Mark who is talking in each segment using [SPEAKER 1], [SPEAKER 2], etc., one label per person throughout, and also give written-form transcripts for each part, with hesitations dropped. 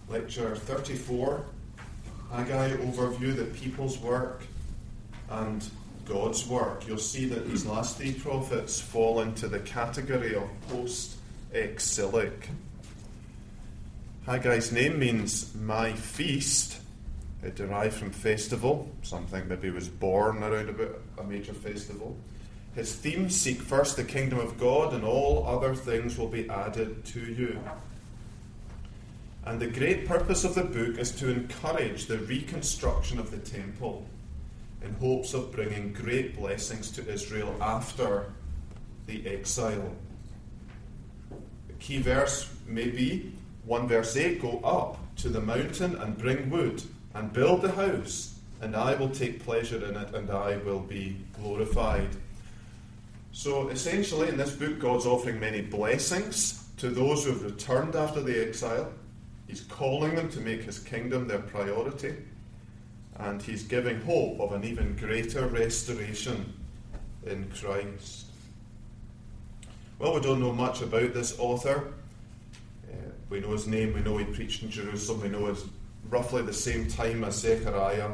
[SPEAKER 1] Lecture 34, Haggai overview, the people's work and God's work. You'll see that these last three prophets fall into the category of post-exilic. Haggai's name means my feast. It derived from festival, something maybe was born around about a major festival. His theme, seek first the kingdom of God and all other things will be added to you. And the great purpose of the book is to encourage the reconstruction of the temple in hopes of bringing great blessings to Israel after the exile. The key verse may be 1 verse 8, go up to the mountain and bring wood and build the house, and I will take pleasure in it and I will be glorified. So essentially in this book God's offering many blessings to those who have returned after the exile. He's calling them to make his kingdom their priority, and he's giving hope of an even greater restoration in Christ. Well, we don't know much about this author. We know his name, we know he preached in Jerusalem, we know it's roughly the same time as Zechariah.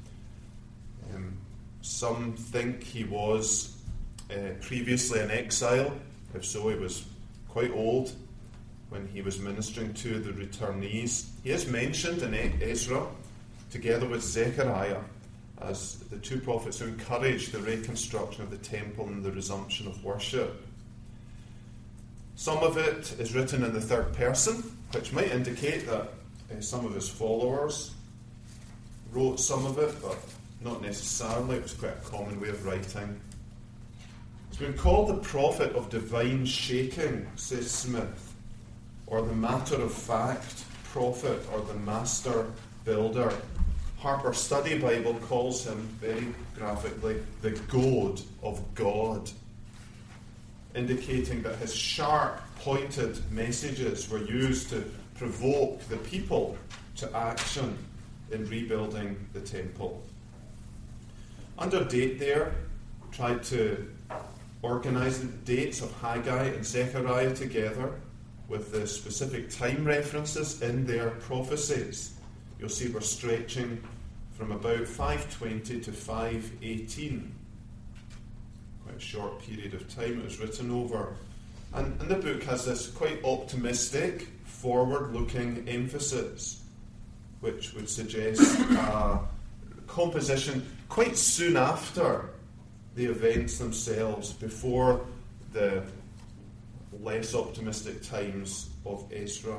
[SPEAKER 1] Some think he was previously in exile. If so, he was quite old when he was ministering to the returnees. He is mentioned in Ezra together with Zechariah as the two prophets who encouraged the reconstruction of the temple and the resumption of worship. Some of it is written in the third person, which might indicate that some of his followers wrote some of it, but not necessarily. It was quite a common way of writing. He's been called the prophet of divine shaking, says Smith, or the matter-of-fact prophet, or the master builder. Harper Study Bible calls him very graphically the goad of God, indicating that his sharp, pointed messages were used to provoke the people to action in rebuilding the temple. Under date there, tried to organise the dates of Haggai and Zechariah together with the specific time references in their prophecies. You'll see we're stretching from about 520 to 518. Quite a short period of time it was written over. And the book has this quite optimistic, forward-looking emphasis, which would suggest a composition quite soon after the events themselves, before the less optimistic times of Ezra.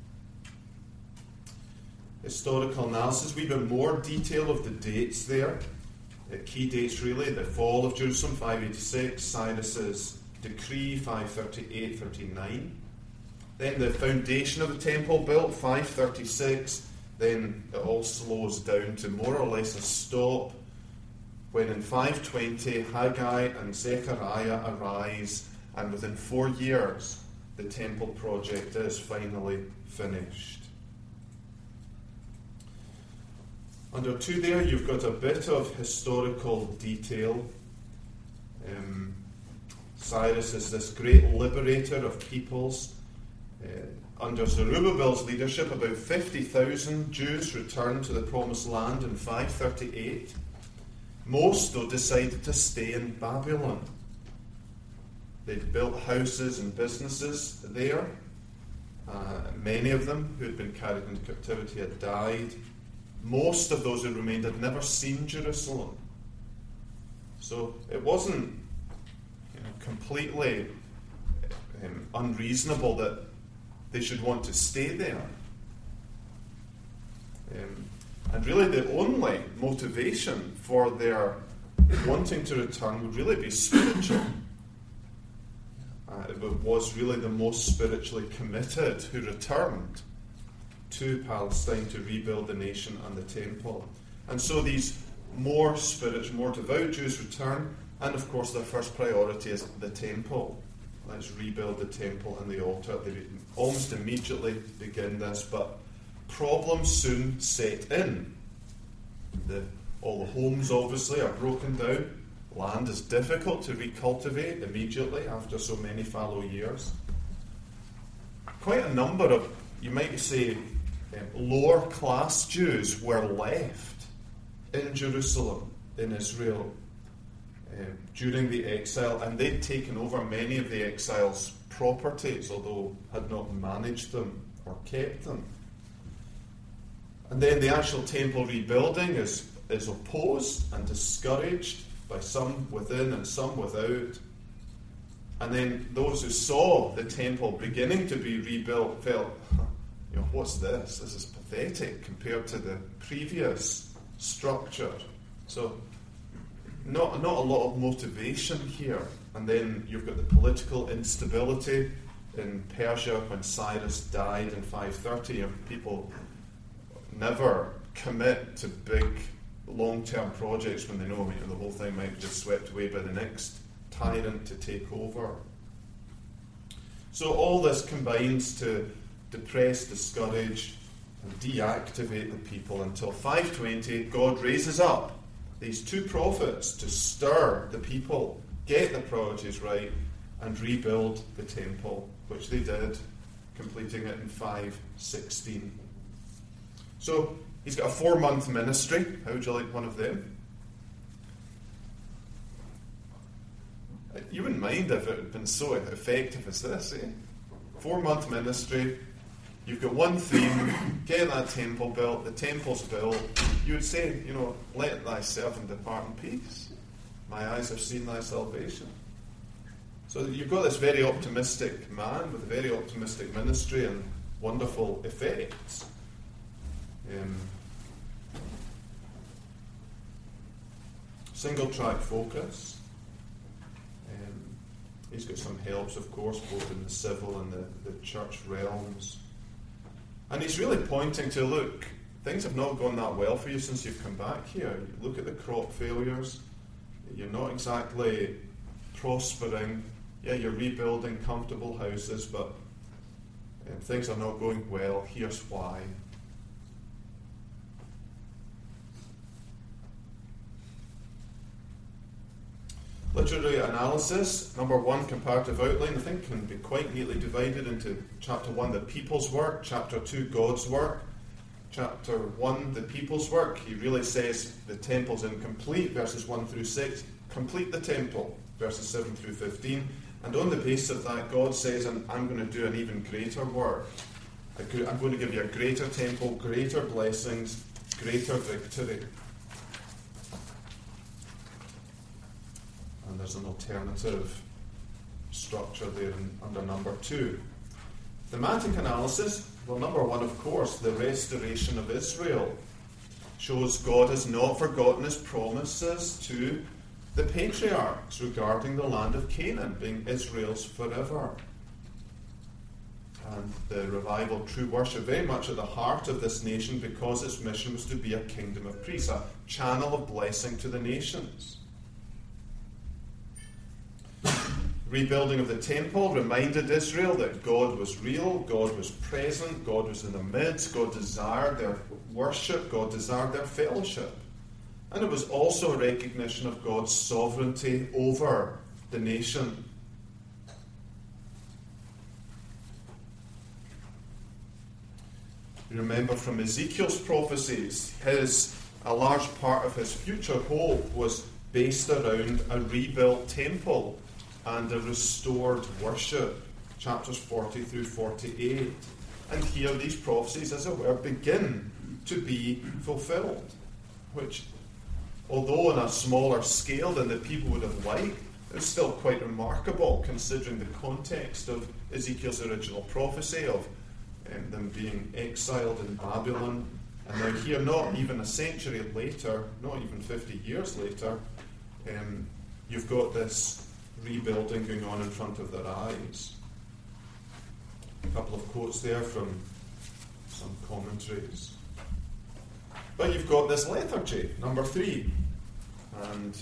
[SPEAKER 1] Historical analysis, we have more detail of the dates there. The key dates really, the fall of Jerusalem, 586, Cyrus's decree, 538-39. Then the foundation of the temple built, 536. Then it all slows down to more or less a stop when in 520 Haggai and Zechariah arise, and within 4 years the temple project is finally finished. Under 2 there you've got a bit of historical detail. Cyrus is this great liberator of peoples. Under Zerubbabel's leadership, about 50,000 Jews returned to the Promised Land in 538. Most, though, decided to stay in Babylon. They'd built houses and businesses there. Many of them who had been carried into captivity had died. Most of those who remained had never seen Jerusalem. So it wasn't completely unreasonable that they should want to stay there. And really the only motivation for their wanting to return would really be spiritual. It was really the most spiritually committed who returned to Palestine to rebuild the nation and the temple. And so these more spiritual, more devout Jews return, and of course their first priority is the temple. Let's rebuild the temple and the altar. They almost immediately begin this, but problems soon set in. All the homes obviously are broken down. Land is difficult to recultivate immediately after so many fallow years. Quite a number of, you might say, lower class Jews were left in Jerusalem, in Israel, during the exile, and they'd taken over many of the exiles' properties, although had not managed them or kept them. And then the actual temple rebuilding is opposed and discouraged by some within and some without. And then those who saw the temple beginning to be rebuilt felt, what's this? This is pathetic compared to the previous structure. So not a lot of motivation here. And then you've got the political instability in Persia when Cyrus died in 530. People never commit to big long-term projects when they know the whole thing might be just swept away by the next tyrant to take over. So all this combines to depress, discourage, and deactivate the people until 520 God raises up these two prophets to stir the people, get the priorities right, and rebuild the temple, which they did, completing it in 516. So he's got a 4-month ministry. How would you like one of them? You wouldn't mind if it had been so effective as this, eh? 4-month ministry. You've got one theme, get that temple built, the temple's built. You would say, let thy servant depart in peace. My eyes have seen thy salvation. So you've got this very optimistic man with a very optimistic ministry and wonderful effects. Single track focus. He's got some helps, of course, both in the civil and the church realms. And he's really pointing to, look, things have not gone that well for you since you've come back here. You look at the crop failures. You're not exactly prospering. Yeah, you're rebuilding comfortable houses, but things are not going well. Here's why. Literary analysis. Number 1, comparative outline, I think can be quite neatly divided into chapter 1, the people's work, chapter 2, God's work. Chapter 1, the people's work, he really says the temple's incomplete, verses 1 through 6. Complete the temple, verses 7 through 15. And on the basis of that, God says, I'm going to do an even greater work. I'm going to give you a greater temple, greater blessings, greater victory. And there's an alternative structure there under number 2. Thematic analysis. Well, number 1, of course, the restoration of Israel. Shows God has not forgotten his promises to the patriarchs regarding the land of Canaan being Israel's forever. And the revival of true worship very much at the heart of this nation because its mission was to be a kingdom of priests, a channel of blessing to the nations. Rebuilding of the temple reminded Israel that God was real, God was present, God was in the midst, God desired their worship, God desired their fellowship. And it was also a recognition of God's sovereignty over the nation. You remember from Ezekiel's prophecies, a large part of his future hope was based around a rebuilt temple and a restored worship, chapters 40 through 48. And here these prophecies, as it were, begin to be fulfilled, which, although on a smaller scale than the people would have liked, is still quite remarkable considering the context of Ezekiel's original prophecy of them being exiled in Babylon. And now here, not even a century later, not even 50 years later, you've got this rebuilding going on in front of their eyes. A couple of quotes there from some commentaries. But you've got this lethargy, number 3. And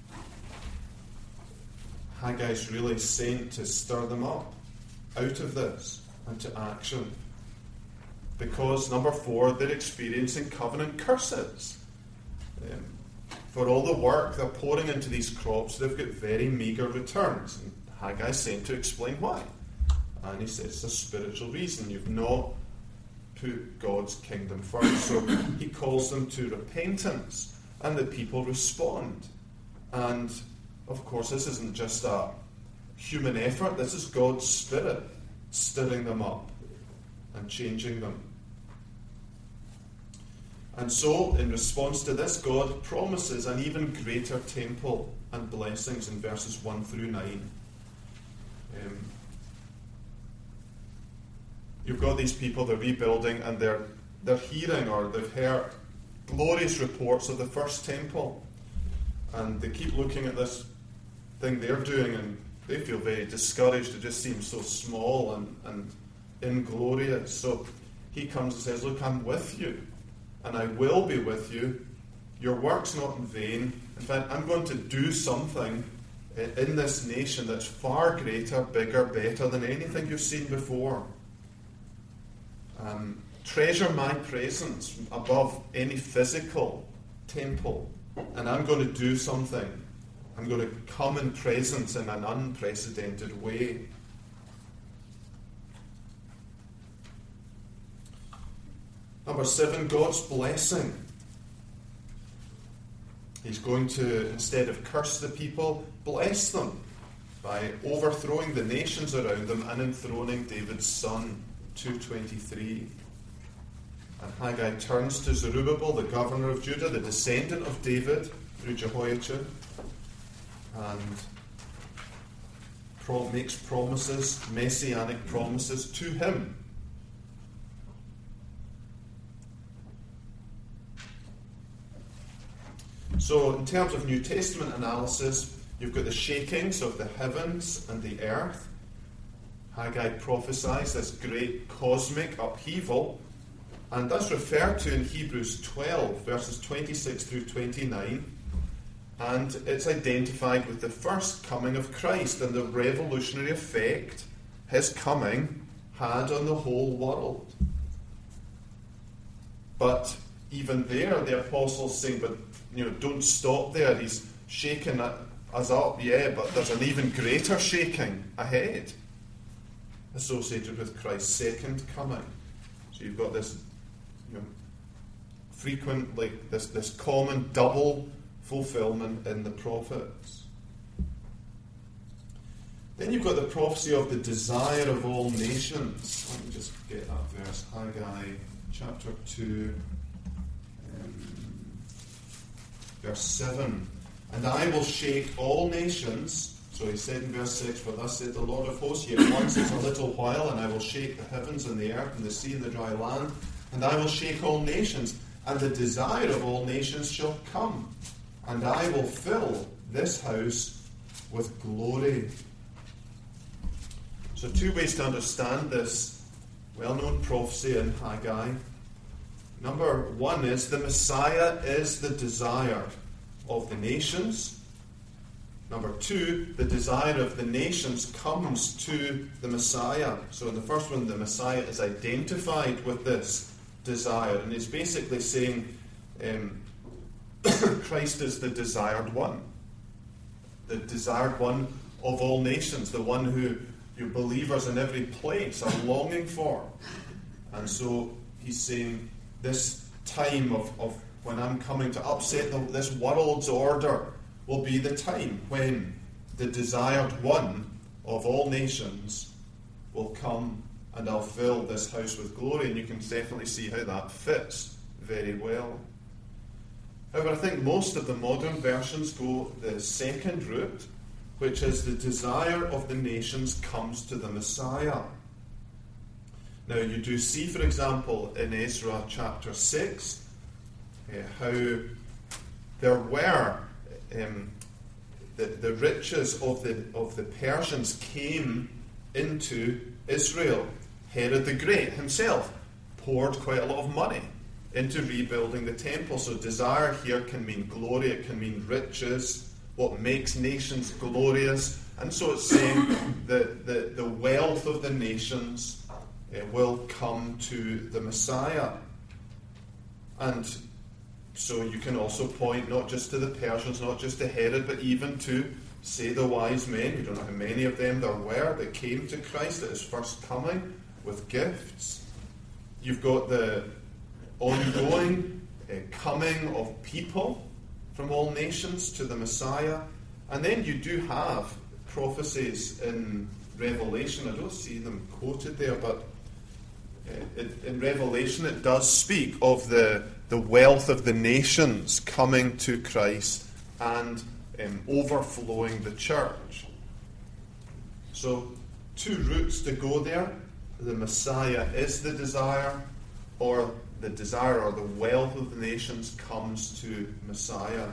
[SPEAKER 1] Haggai's really sent to stir them up out of this and to action. Because, number 4, they're experiencing covenant curses. For all the work they're pouring into these crops, they've got very meagre returns. And Haggai's sent to explain why. And he says it's a spiritual reason. You've not put God's kingdom first. So he calls them to repentance, and the people respond. And of course, this isn't just a human effort, this is God's Spirit stirring them up and changing them. And so, in response to this, God promises an even greater temple and blessings in verses 1 through 9. You've got these people, they're rebuilding, and they're hearing, or they've heard glorious reports of the first temple. And they keep looking at this thing they're doing, and they feel very discouraged. It just seems so small and inglorious. So he comes and says, look, I'm with you, and I will be with you. Your work's not in vain. In fact, I'm going to do something in this nation that's far greater, bigger, better than anything you've seen before. Treasure my presence above any physical temple, and I'm going to do something. I'm going to come in presence in an unprecedented way. Number 7, God's blessing. He's going to, instead of curse the people, bless them by overthrowing the nations around them and enthroning David's son. 2:23. And Haggai turns to Zerubbabel, the governor of Judah, the descendant of David through Jehoiachin, and makes promises, messianic promises to him. So, in terms of New Testament analysis, you've got the shakings of the heavens and the earth. Haggai prophesies this great cosmic upheaval, and that's referred to in Hebrews 12, verses 26 through 29, and it's identified with the first coming of Christ and the revolutionary effect his coming had on the whole world. But even there, the apostles say, but don't stop there. He's shaking us up, but there's an even greater shaking ahead, associated with Christ's second coming. So you've got this frequent, this common double fulfillment in the prophets. Then you've got the prophecy of the desire of all nations. Let me just get that verse. Haggai chapter 2, verse 7. And I will shake all nations. So he said in verse 6, for thus said the Lord of hosts, yet once is a little while, and I will shake the heavens and the earth and the sea and the dry land, and I will shake all nations, and the desire of all nations shall come, and I will fill this house with glory. So 2 ways to understand this well-known prophecy in Haggai. Number 1 is the Messiah is the desire of the nations. Number 2, the desire of the nations comes to the Messiah. So in the first one, the Messiah is identified with this desire, and he's basically saying Christ is the desired one of all nations, the one who you believers in every place are longing for. And so he's saying this time of when I'm coming to upset this world's order will be the time when the desired one of all nations will come, and I'll fill this house with glory. And you can definitely see how that fits very well. However, I think most of the modern versions go the second route, which is the desire of the nations comes to the Messiah. Now, you do see, for example, in Ezra chapter 6, how there were the riches of the Persians came into Israel. Herod the Great himself poured quite a lot of money into rebuilding the temple. So desire here can mean glory, it can mean riches, what makes nations glorious. And so it's saying that the wealth of the nations will come to the Messiah. And so you can also point not just to the Persians, not just to Herod, but even to, say, the wise men. We don't know how many of them there were that came to Christ at his first coming with gifts. You've got the ongoing coming of people from all nations to the Messiah. And then you do have prophecies in Revelation. I don't see them quoted there, but in Revelation it does speak of the wealth of the nations coming to Christ and overflowing the church. So, two routes to go there. The Messiah is the desire, or the desire or the wealth of the nations comes to Messiah.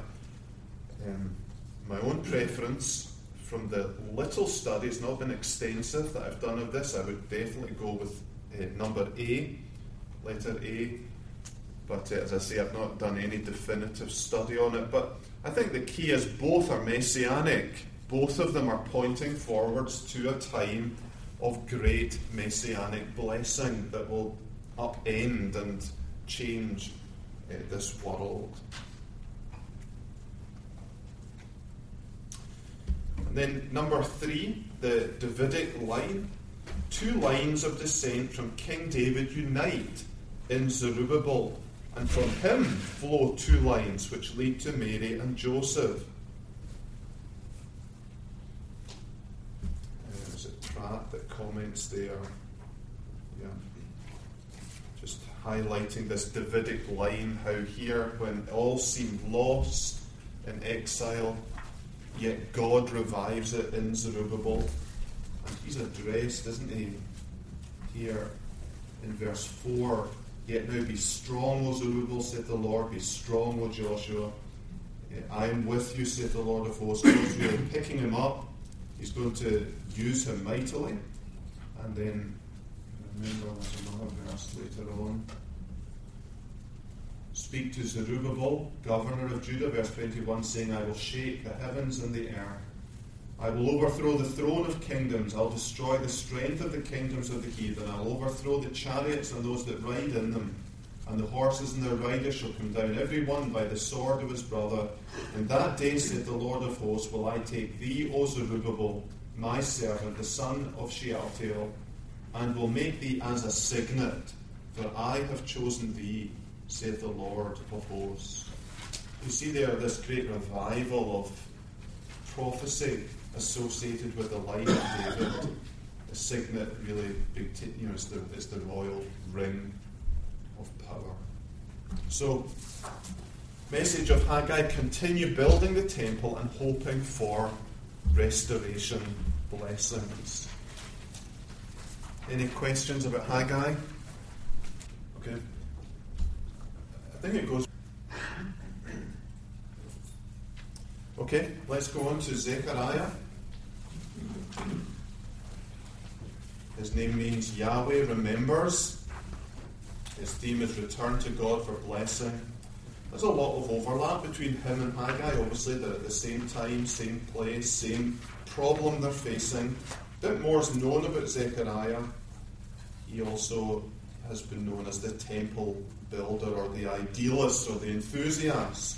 [SPEAKER 1] My own preference, from the little study, it's not been extensive that I've done of this, I would definitely go with number A, letter A. But as I say, I've not done any definitive study on it. But I think the key is both are messianic. Both of them are pointing forwards to a time of great messianic blessing that will upend and change this world. And then number 3, the Davidic line. 2 lines of descent from King David unite in Zerubbabel, and from him flow 2 lines which lead to Mary and Joseph. Is it Pratt that comments there? Yeah. Just highlighting this Davidic line, how here, when all seemed lost in exile, yet God revives it in Zerubbabel. And he's addressed, isn't he, here in verse 4, yet now be strong, O Zerubbabel, saith the Lord, be strong, O Joshua. I am with you, saith the Lord of hosts. God's really picking him up. He's going to use him mightily. And then, remember, there's another verse later on. Speak to Zerubbabel, governor of Judah, verse 21, saying, I will shake the heavens and the earth. I will overthrow the throne of kingdoms. I'll destroy the strength of the kingdoms of the heathen. I'll overthrow the chariots and those that ride in them. And the horses and their riders shall come down, every one by the sword of his brother. In that day, saith the Lord of hosts, will I take thee, O Zerubbabel, my servant, the son of Shealtiel, and will make thee as a signet, for I have chosen thee, saith the Lord of hosts. You see there this great revival of prophecy associated with the life of David. The signet really, is the royal ring of power. So, message of Haggai: continue building the temple and hoping for restoration blessings. Any questions about Haggai? Okay. I think it goes. Okay, let's go on to Zechariah. His name means Yahweh remembers. His theme is return to God for blessing. There's a lot of overlap between him and Haggai. Obviously, they're at the same time, same place, same problem they're facing. A bit more is known about Zechariah. He also has been known as the temple builder, or the idealist, or the enthusiast.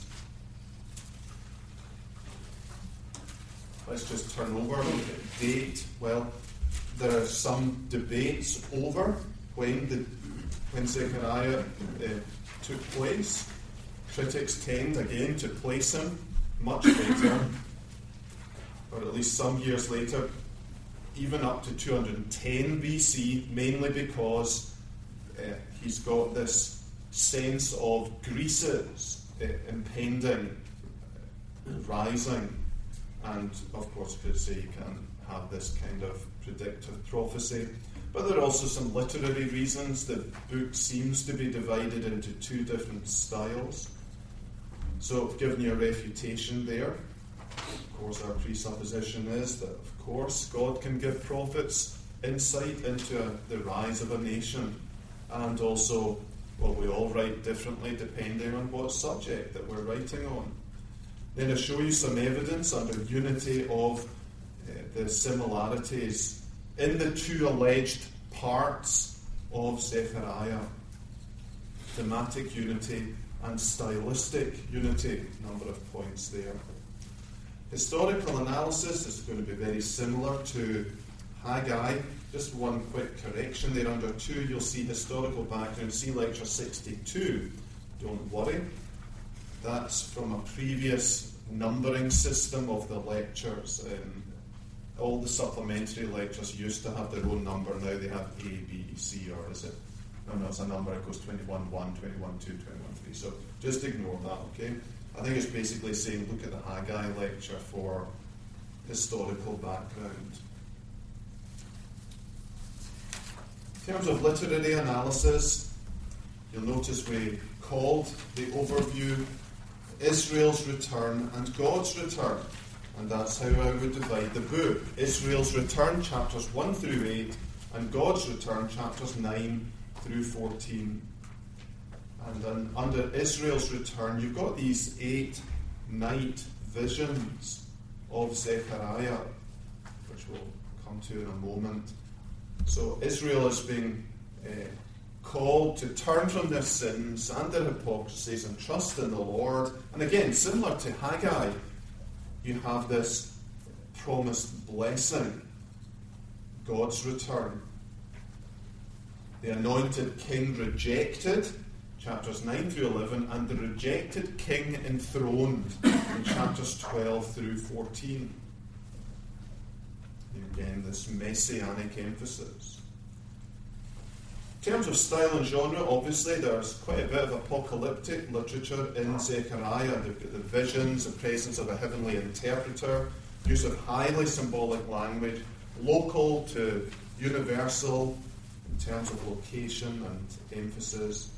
[SPEAKER 1] Let's just turn over, look at date. Well, there are some debates over when Zechariah took place. Critics tend, again, to place him much later, or at least some years later, even up to 210 BC, mainly because he's got this sense of Greece's impending rising. And, of course, could say you can have this kind of predictive prophecy. But there are also some literary reasons. The book seems to be divided into 2 different styles. So I've given you a refutation there. Of course, our presupposition is that, of course, God can give prophets insight into the rise of a nation. And also, well, we all write differently depending on what subject that we're writing on. Then I'll show you some evidence under unity of the similarities in the 2 alleged parts of Zechariah. Thematic unity and stylistic unity. Number of points there. Historical analysis is going to be very similar to Haggai. Just one quick correction there. Under 2, you'll see historical background. See lecture 62. Don't worry. That's from a previous numbering system of the lectures. All the supplementary lectures used to have their own number. Now they have A, B, C, or is it? No, it's a number. It goes 21, 1, 21, 2, 21, 3. So just ignore that, okay? I think it's basically saying look at the Haggai lecture for historical background. In terms of literary analysis, you'll notice we called the overview Israel's return and God's return. And that's how I would divide the book. Israel's return, chapters 1 through 8, and God's return, chapters 9 through 14. And then under Israel's return, you've got these 8 night visions of Zechariah, which we'll come to in a moment. So Israel is being called to turn from their sins and their hypocrisies and trust in the Lord. And again, similar to Haggai, you have this promised blessing, God's return. The anointed king rejected, chapters 9 through 11, and the rejected king enthroned in chapters 12 through 14. Again, this messianic emphasis. In terms of style and genre, obviously there's quite a bit of apocalyptic literature in Zechariah. They've got the visions, the presence of a heavenly interpreter, use of highly symbolic language, local to universal in terms of location and emphasis.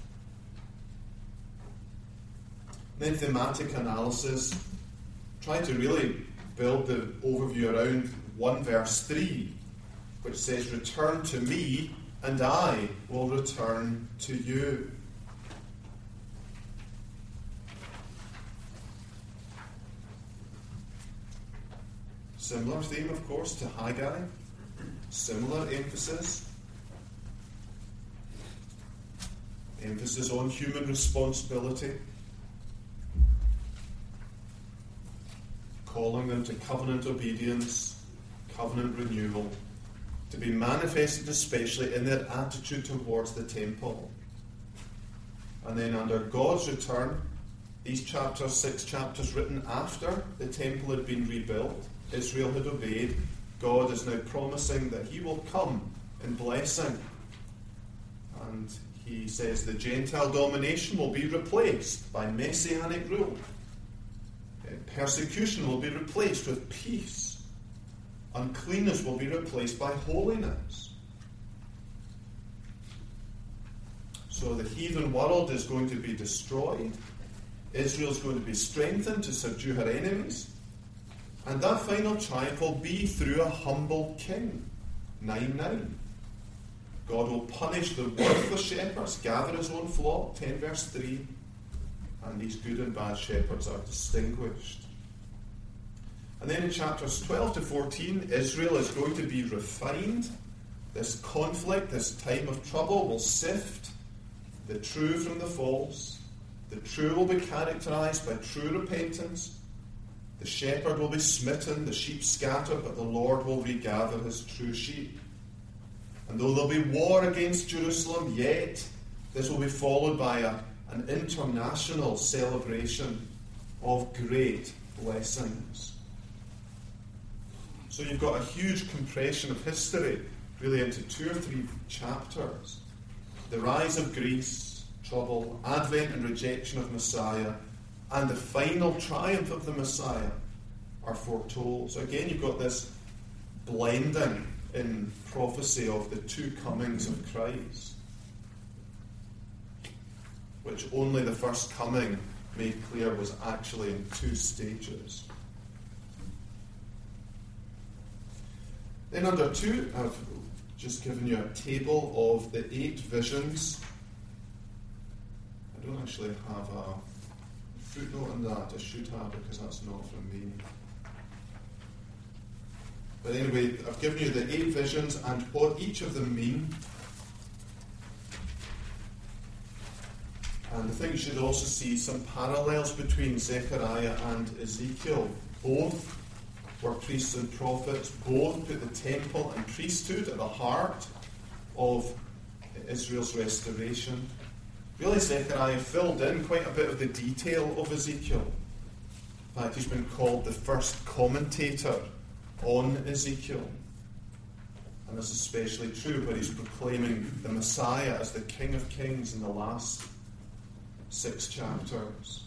[SPEAKER 1] Then thematic analysis, trying to really build the overview around 1 verse 3, which says, "Return to me, and I will return to you." Similar theme, of course, to Haggai. Similar emphasis. Emphasis on human responsibility. Calling them to covenant obedience, covenant renewal, to be manifested especially in their attitude towards the temple. And then under God's return, these chapters, 6 chapters written after the temple had been rebuilt, Israel had obeyed, God is now promising that he will come in blessing. And he says the Gentile domination will be replaced by messianic rule. Persecution will be replaced with peace. Uncleanness will be replaced by holiness. So the heathen world is going to be destroyed. Israel is going to be strengthened to subdue her enemies. And that final triumph will be through a humble king. 9:9. God will punish the worthless shepherds, gather his own flock, 10 verse 3. And these good and bad shepherds are distinguished. And then in chapters 12 to 14, Israel is going to be refined. This conflict, this time of trouble will sift the true from the false. The true will be characterized by true repentance. The shepherd will be smitten, the sheep scattered, but the Lord will regather his true sheep. And though there'll be war against Jerusalem, yet this will be followed by an international celebration of great blessings. So you've got a huge compression of history, really into 2 or 3 chapters. The rise of Greece, trouble, advent and rejection of Messiah, and the final triumph of the Messiah are foretold. So again, you've got this blending in prophecy of the 2 comings of Christ, which only the first coming made clear was actually in 2 stages. Then under 2, I've just given you a table of the 8 visions. I don't actually have a footnote on that. I should have, because that's not from me. But anyway, I've given you the 8 visions and what each of them mean. And I think you should also see some parallels between Zechariah and Ezekiel. Both were priests and prophets. Both put the temple and priesthood at the heart of Israel's restoration. Really, Zechariah filled in quite a bit of the detail of Ezekiel. In fact, he's been called the first commentator on Ezekiel. And this is especially true where he's proclaiming the Messiah as the King of Kings in the last 6 chapters.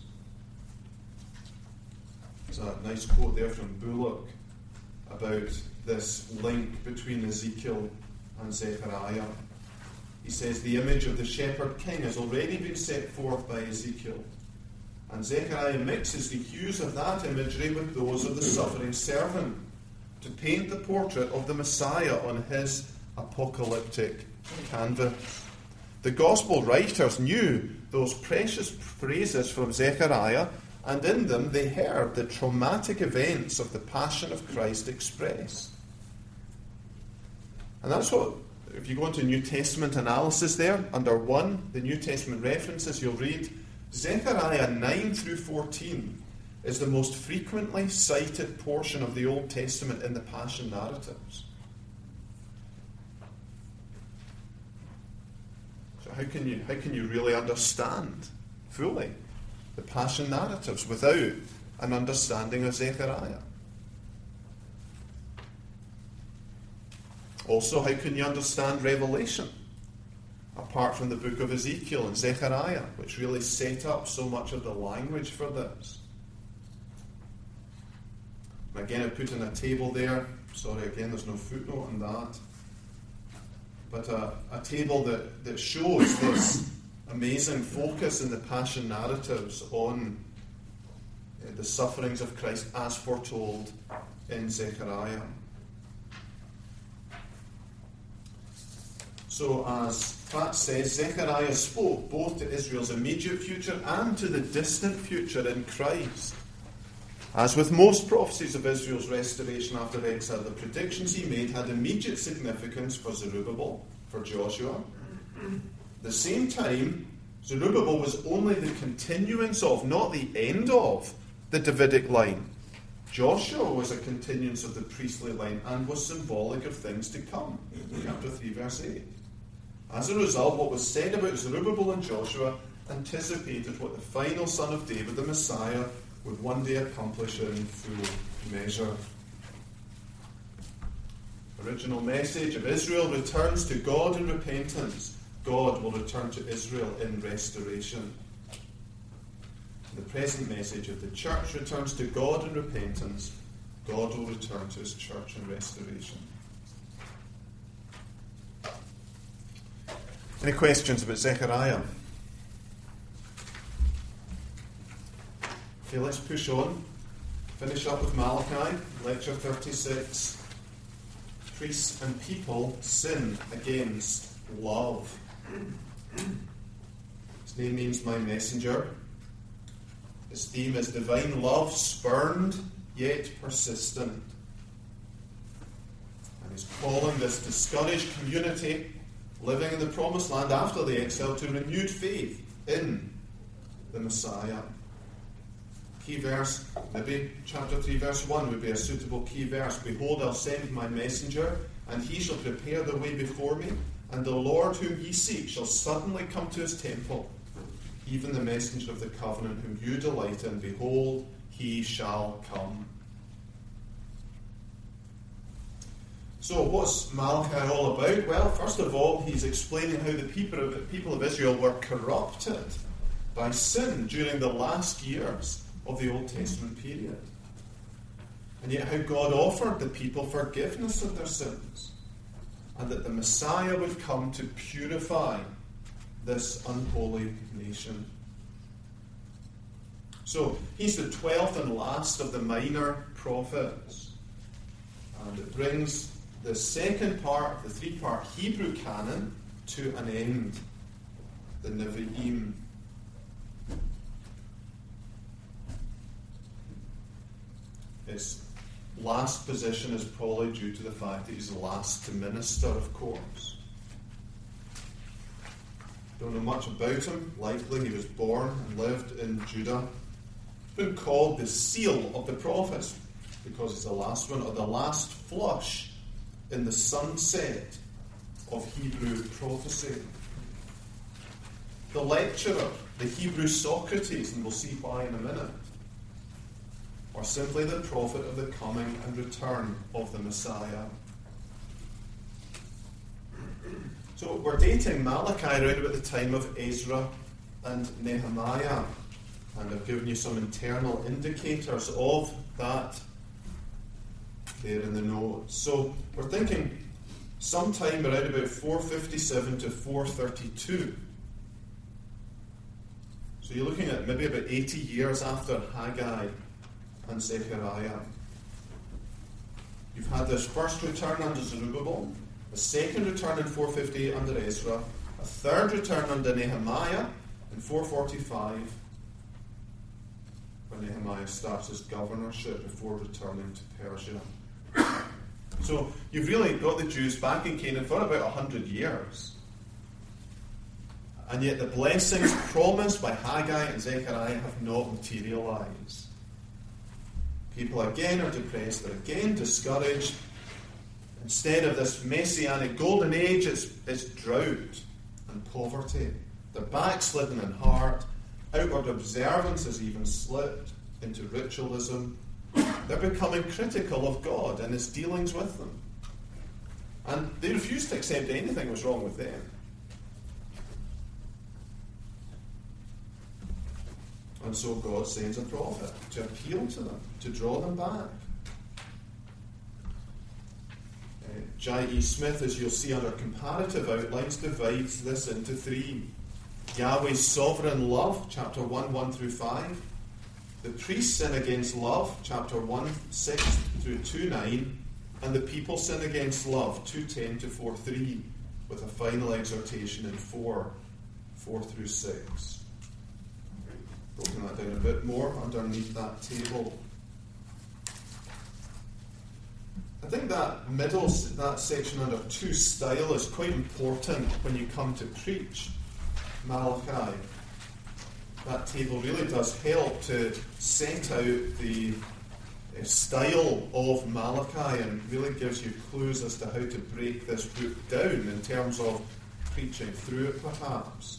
[SPEAKER 1] There's a nice quote there from Bullock about this link between Ezekiel and Zechariah. He says, the image of the shepherd king has already been set forth by Ezekiel, and Zechariah mixes the hues of that imagery with those of the suffering servant to paint the portrait of the Messiah on his apocalyptic canvas. The gospel writers knew those precious phrases from Zechariah, and in them they heard the traumatic events of the Passion of Christ expressed. And that's what, if you go into New Testament analysis there, under 1, the New Testament references, you'll read Zechariah 9 through 14 is the most frequently cited portion of the Old Testament in the Passion narratives. So how can you really understand fully the Passion narratives without an understanding of Zechariah? Also, how can you understand Revelation apart from the book of Ezekiel and Zechariah, which really set up so much of the language for this? And again, I put in a table there. Sorry, again, there's no footnote on that. But a table that shows this amazing focus in the Passion narratives on the sufferings of Christ as foretold in Zechariah. So, as Pratt says, Zechariah spoke both to Israel's immediate future and to the distant future in Christ. As with most prophecies of Israel's restoration after exile, the predictions he made had immediate significance for Zerubbabel, for Joshua. At the same time, Zerubbabel was only the continuance of, not the end of, the Davidic line. Joshua was a continuance of the priestly line and was symbolic of things to come. Chapter 3, verse 8. As a result, what was said about Zerubbabel and Joshua anticipated what the final son of David, the Messiah, would one day accomplish in full measure. Original message of Israel returns to God in repentance. God will return to Israel in restoration. The present message of the church returns to God in repentance. God will return to his church in restoration. Any questions about Zechariah? Okay, let's push on. Finish up with Malachi, lecture 36. Priests and people sin against love. His name means my messenger. His theme is divine love, spurned yet persistent. And he's calling this discouraged community living in the promised land after the exile to renewed faith in the Messiah. Key verse, maybe chapter 3 verse 1 would be a suitable key verse. Behold, I'll send my messenger, and he shall prepare the way before me, and the Lord whom ye seek shall suddenly come to his temple, even the messenger of the covenant whom you delight in. Behold, he shall come. So what's Malachi all about? Well, first of all, he's explaining how the people of Israel were corrupted by sin during the last years of the Old Testament period. And yet how God offered the people forgiveness of their sins, and that the Messiah would come to purify this unholy nation. So he's the 12th and last of the minor prophets. And it brings the second part, the 3-part Hebrew canon, to an end. The Nevi'im. His last position is probably due to the fact that he's the last to minister, of course. Don't know much about him. Likely he was born and lived in Judah. He's been called the seal of the prophets. because it's the last one, or the last flush in the sunset of Hebrew prophecy. The lecturer, the Hebrew Socrates, and we'll see why in a minute, or simply the prophet of the coming and return of the Messiah. So we're dating Malachi around about the time of Ezra and Nehemiah, and I've given you some internal indicators of that there in the notes. So we're thinking sometime around about 457 to 432. So you're looking at maybe about 80 years after Haggai and Zechariah. You've had this first return under Zerubbabel, a second return in 458 under Ezra, a third return under Nehemiah in 445, when Nehemiah starts his governorship before returning to Persia. So you've really got the Jews back in Canaan for about 100 years. And yet the blessings promised by Haggai and Zechariah have not materialized. People again are depressed, they're again discouraged. Instead of this messianic golden age, it's drought and poverty. They're backslidden in heart. Outward observance has even slipped into ritualism. They're becoming critical of God and his dealings with them. And they refuse to accept anything was wrong with them. And so God sends a prophet to appeal to them, to draw them back. J.E. Smith, as you'll see under comparative outlines, divides this into three. Yahweh's sovereign love, chapter 1, 1 through 5. The priests sin against love, chapter 1, 6 through 2, 9. And the people sin against love, 2, 10 to 4, 3, with a final exhortation in 4, 4 through 6. Broken that down a bit more underneath that table. I think that section under 2 style is quite important when you come to preach Malachi. That table really does help to set out the style of Malachi and really gives you clues as to how to break this book down in terms of preaching through it perhaps.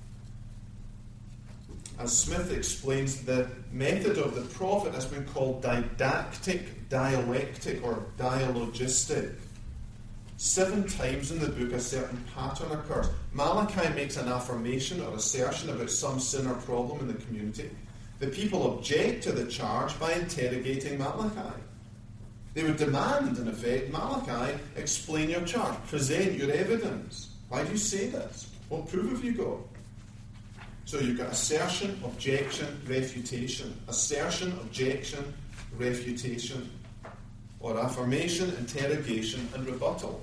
[SPEAKER 1] As Smith explains, the method of the prophet has been called didactic, dialectic, or dialogistic. 7 times in the book a certain pattern occurs. Malachi makes an affirmation or assertion about some sin or problem in the community. The people object to the charge by interrogating Malachi. They would demand, in effect, Malachi, explain your charge, present your evidence. Why do you say this? What proof have you got? So you've got assertion, objection, refutation. Assertion, objection, refutation. Or affirmation, interrogation, and rebuttal.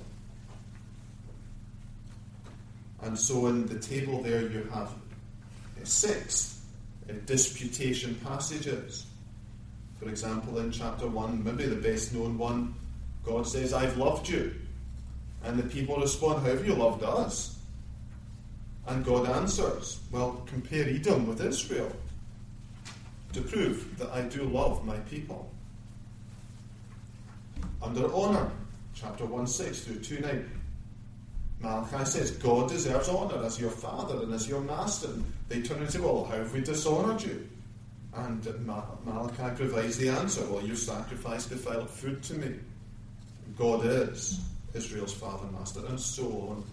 [SPEAKER 1] And so in the table there you have 6 disputation passages. For example, in chapter 1, maybe the best known one, God says, I've loved you. And the people respond, how have you loved us? And God answers, well, compare Edom with Israel to prove that I do love my people. Under honour, chapter 1, 6 through 2, 9, Malachi says, God deserves honour as your father and as your master. And they turn and say, well, how have we dishonoured you? And Malachi provides the answer, well, you sacrificed defiled food to me. God is Israel's father and master, and so on.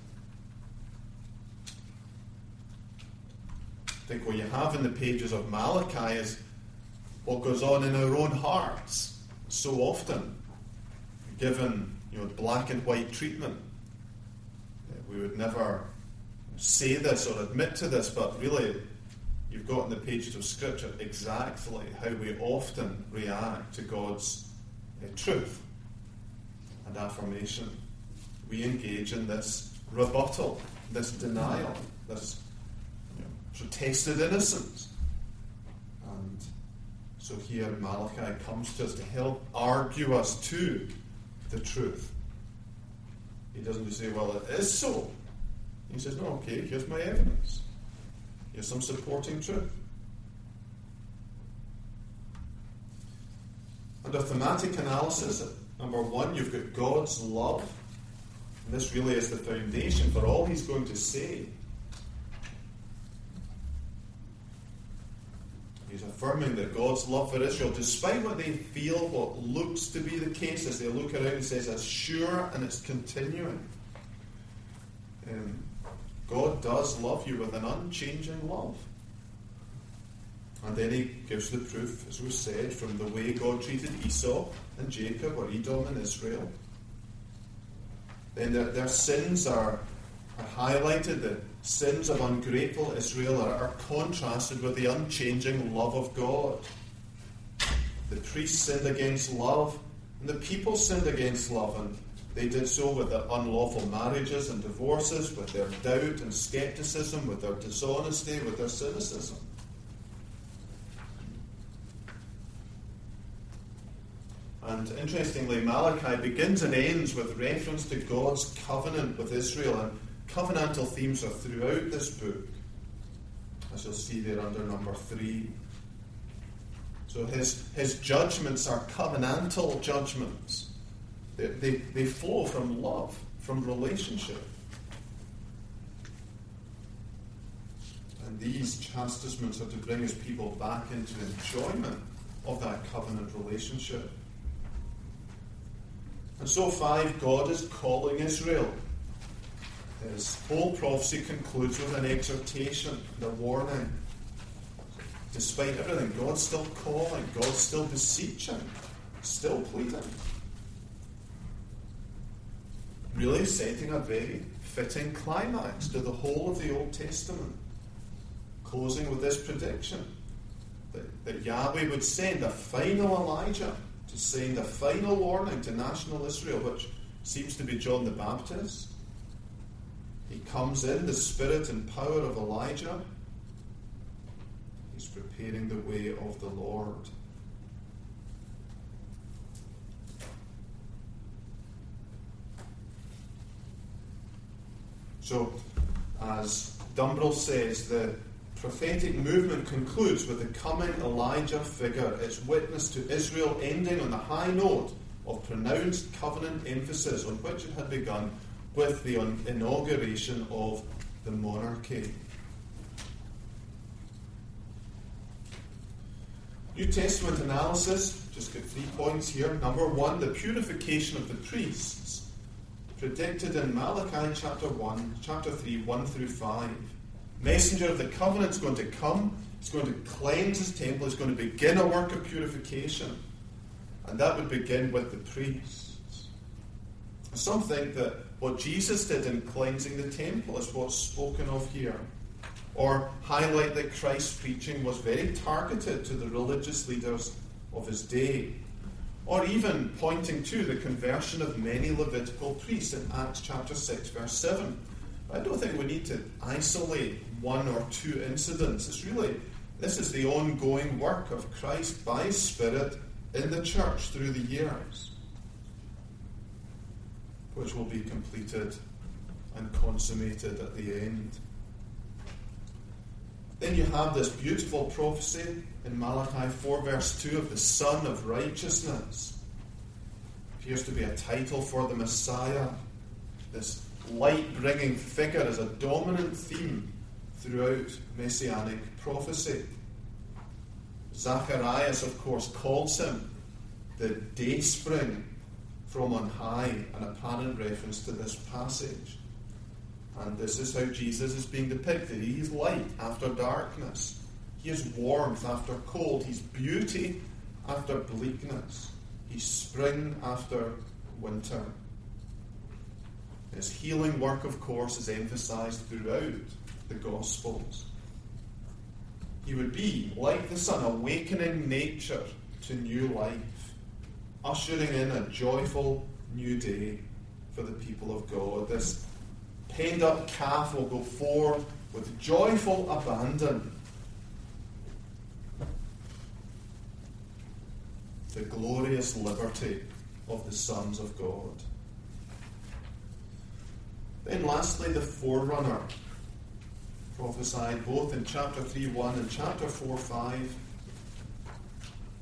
[SPEAKER 1] I think what you have in the pages of Malachi is what goes on in our own hearts so often, given black and white treatment. We would never say this or admit to this, but really you've got in the pages of Scripture exactly how we often react to God's truth and affirmation. We engage in this rebuttal, this denial, this protested innocence. And so here Malachi comes to us to help argue us to the truth. He doesn't just say, well, it is so. He says, no, okay, here's my evidence. Here's some supporting truth. Under thematic analysis, number one, you've got God's love. And this really is the foundation for all he's going to say. He's affirming that God's love for Israel, despite what they feel, what looks to be the case as they look around, he says it's sure and it's continuing. God does love you with an unchanging love. And then he gives the proof, as was said, from the way God treated Esau and Jacob, or Edom and Israel. Then their sins are highlighted. The sins of ungrateful Israel are contrasted with the unchanging love of God. The priests sinned against love, and the people sinned against love, and they did so with their unlawful marriages and divorces, with their doubt and skepticism, with their dishonesty, with their cynicism. And interestingly, Malachi begins and ends with reference to God's covenant with Israel, and covenantal themes are throughout this book, as you'll see there under number 3. So his judgments are covenantal judgments. They flow from love, from relationship. And these chastisements are to bring his people back into enjoyment of that covenant relationship. And so 5, God is calling Israel. His whole prophecy concludes with an exhortation and a warning. Despite everything, God's still calling, God's still beseeching, still pleading. Really setting a very fitting climax to the whole of the Old Testament. Closing with this prediction that Yahweh would send a final Elijah to send a final warning to national Israel, which seems to be John the Baptist. He comes in the spirit and power of Elijah. He's preparing the way of the Lord. So, as Dumbrell says, the prophetic movement concludes with the coming Elijah figure, its witness to Israel ending on the high note of pronounced covenant emphasis on which it had begun with the inauguration of the monarchy. New Testament analysis, just got 3 points here. Number 1, the purification of the priests, predicted in Malachi chapter 3, 1 through 5. Messenger of the covenant is going to come, he's going to cleanse his temple, he's going to begin a work of purification. And that would begin with the priests. Some think that what Jesus did in cleansing the temple is what's spoken of here. Or highlight that Christ's preaching was very targeted to the religious leaders of his day. Or even pointing to the conversion of many Levitical priests in Acts chapter 6, verse 7. I don't think we need to isolate 1 or 2 incidents. This is the ongoing work of Christ by his Spirit in the church through the years, which will be completed and consummated at the end. Then you have this beautiful prophecy in Malachi 4 verse 2 of the Son of Righteousness. Appears to be a title for the Messiah. This light-bringing figure is a dominant theme throughout Messianic prophecy. Zacharias, of course, calls him the Dayspring from on high, an apparent reference to this passage. And this is how Jesus is being depicted. He is light after darkness. He is warmth after cold. He's beauty after bleakness. He's spring after winter. His healing work, of course, is emphasized throughout the Gospels. He would be, like the sun, awakening nature to new life, ushering in a joyful new day for the people of God. This penned-up calf will go forth with joyful abandon. The glorious liberty of the sons of God. Then lastly, the forerunner, prophesied both in chapter 3:1 and chapter 4:5.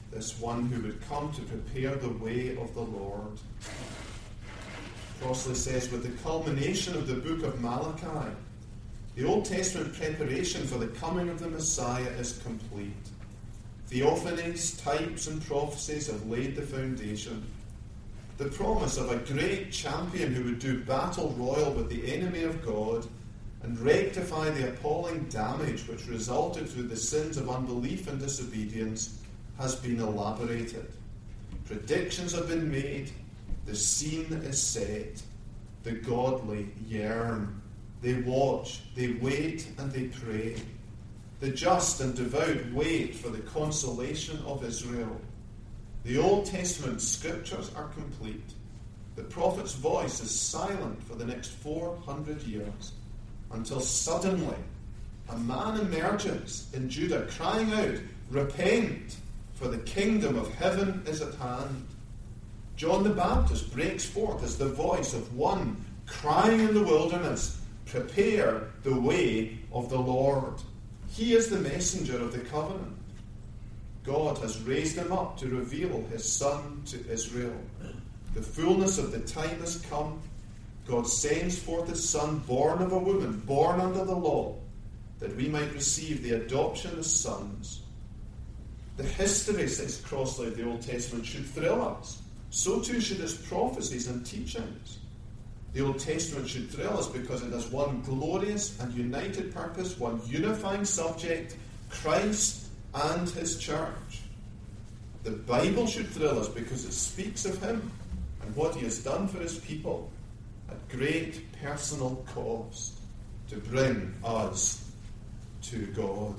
[SPEAKER 1] this one who would come to prepare the way of the Lord. Crossley says, with the culmination of the book of Malachi, the Old Testament preparation for the coming of the Messiah is complete. Theophanies, types, and prophecies have laid the foundation. The promise of a great champion who would do battle royal with the enemy of God and rectify the appalling damage which resulted through the sins of unbelief and disobedience has been elaborated. Predictions have been made. The scene is set. The godly yearn. They watch, they wait, and they pray. The just and devout wait for the consolation of Israel. The Old Testament scriptures are complete. The prophet's voice is silent for the next 400 years, until suddenly a man emerges in Judah crying out, "Repent, for the kingdom of heaven is at hand." John the Baptist breaks forth as the voice of one crying in the wilderness, "Prepare the way of the Lord." He is the messenger of the covenant. God has raised him up to reveal his Son to Israel. The fullness of the time has come. God sends forth his Son, born of a woman, born under the law, that we might receive the adoption as sons. The history, says Crossley, of the Old Testament should thrill us. So too should its prophecies and teachings. The Old Testament should thrill us because it has one glorious and united purpose, one unifying subject, Christ and his church. The Bible should thrill us because it speaks of him and what he has done for his people at great personal cost to bring us to God.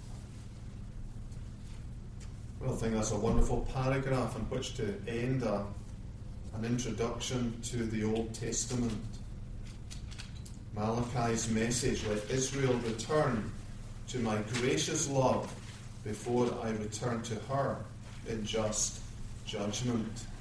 [SPEAKER 1] Well, I think that's a wonderful paragraph in which to end an introduction to the Old Testament. Malachi's message, "Let Israel return to my gracious love before I return to her in just judgment."